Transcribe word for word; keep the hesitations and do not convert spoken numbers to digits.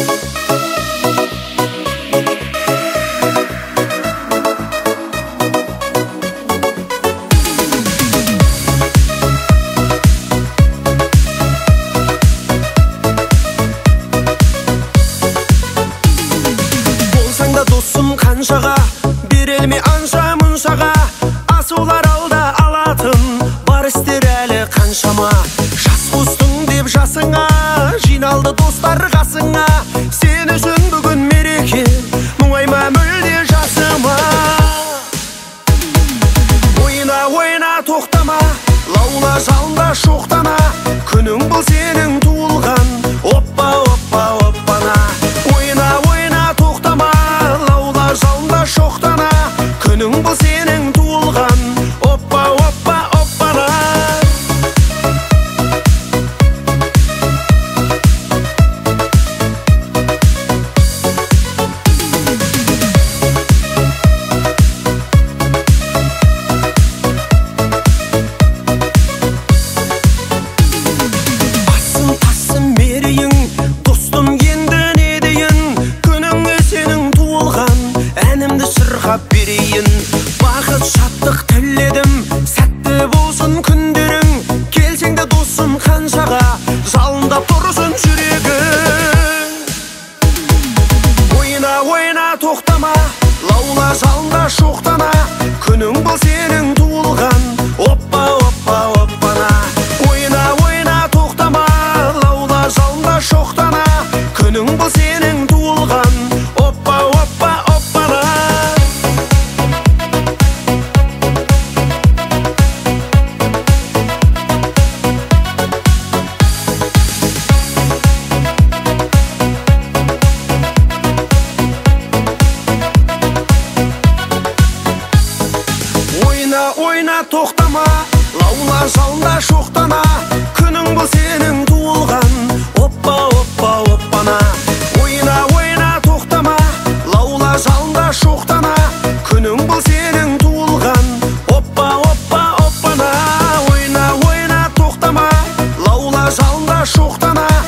Досым қаншаға берелме анша мұншаға, асулар алда алатын бар істер әлі қаншама. Жас қостың деп жасыңа жиналды достар қасыңа, сен үшін бүгін мереке, мұңайма мүлде жасыма. Ойна ойна тоқтама, лаула жалында шоқтана, күнің бұл сенің туылған, оппа оппа оппана. Ойна ойна тоқтама, жалында шоқтана, күнің бұл сенің туылған, оппа оппа оппана. Басым тасым мерейін, достым енді не дейін, күніңе сенің туылған, әнімді шырқап берейін. Бақыт шаттық тіледім, сәтті болсын күндерің, келсең де досым қаншаға жалындап тұрсын жүрегің. Ойна ойна тоқтама, лаула жалында шоқтана, күнің бұл сенің туылған, оппа оппа оппана. Ойна ойна тоқтама, лаула жалында шоқтана, күнің бұл сенің туылған, оппа оппа оппана. Ойна ойна тоқтама, лаула жалында шоқтана, күнің бұл сенің туылған, оппа оппа оппана. Ойна ойна тоқтама, лаула жалында шоқтана, күнің бұл сенің туылған, оппа оппа оппана. Ойна ойна тоқтама, лаула жалында шоқтана,